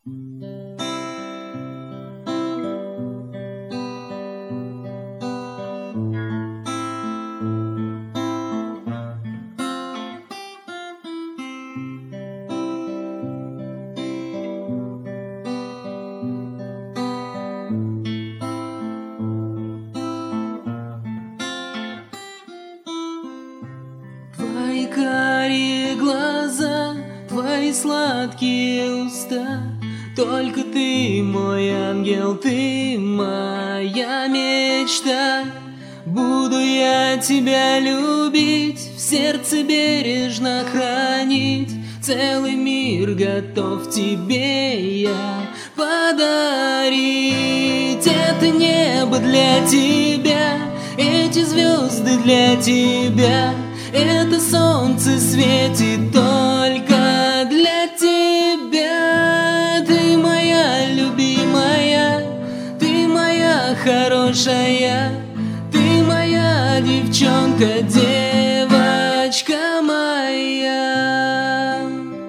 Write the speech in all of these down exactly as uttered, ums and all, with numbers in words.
Твои карие глаза, твои сладкие уста, только ты мой ангел, ты моя мечта. Буду я тебя любить, в сердце бережно хранить. Целый мир готов тебе я подарить. Это небо для тебя, эти звезды для тебя. Это солнце светит только для тебя. Ты моя любимая, ты моя хорошая, ты моя девчонка, девочка моя.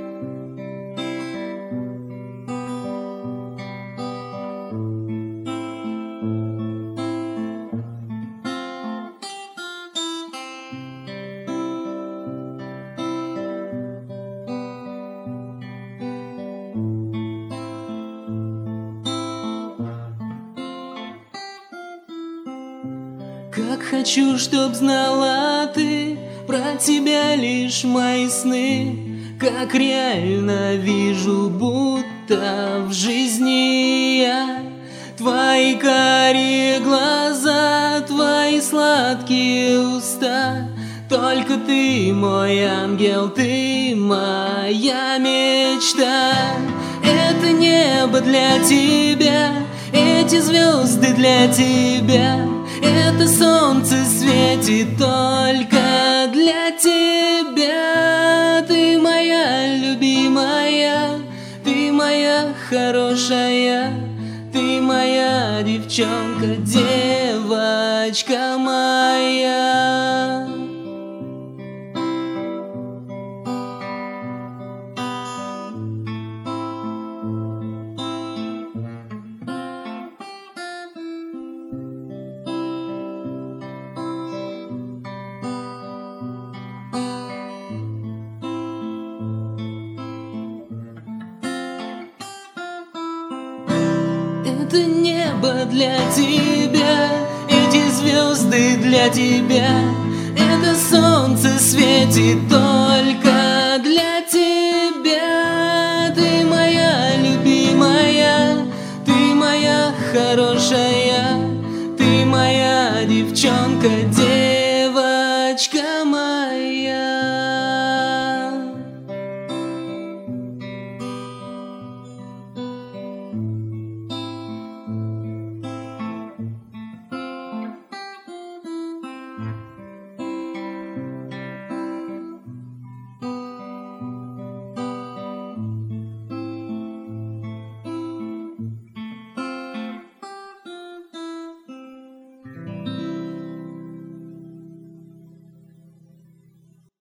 Как хочу, чтоб знала ты про тебя лишь мои сны. Как реально вижу, будто в жизни я. Твои карие глаза, твои сладкие уста. Только ты мой ангел, ты моя мечта. Это небо для тебя, эти звезды для тебя. Это солнце светит только для тебя. Ты моя любимая, ты моя хорошая, ты моя девчонка, девочка моя. Это небо для тебя, эти звезды для тебя. Это солнце светит только